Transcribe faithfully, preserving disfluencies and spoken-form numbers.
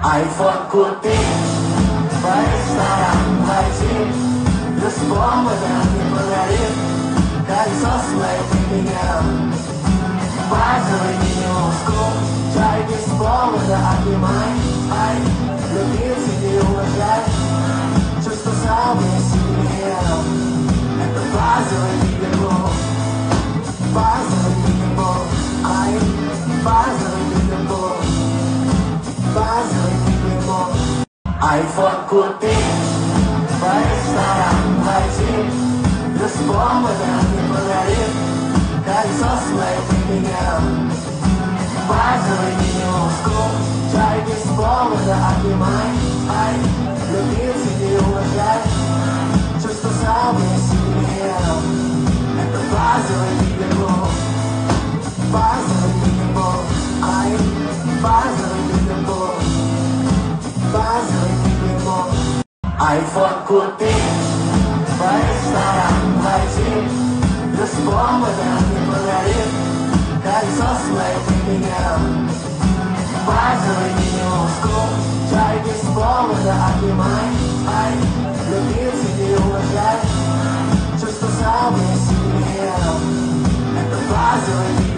iPhone купить, по ресторанам пойти, без повода не подарит, кольцо своей меня. Базовый минимум, чай без повода обнимай, ай, любил тебе уважай, чувство самое сильнее. Это базовый минимум, базовый минимум, ай, базовый минимум, базовый минимум. iPhone купить, по ресторанам пойти, без повода не подарит, кольцо своей меня. Базовый минимум, чай без повода обнимай, ай, любил тебе уважай, чувство самое сильнее. Это базовый минимум, базовый минимум, ай, базовый минимум, базовый минимум. iPhone купить, по ресторанам пойти, без повода не подарит, кольцо своей меня. Базовый минимум, чай без повода обнимай, ай, любил тебе уважай, чувство самое сильнее. Это базовый минимум.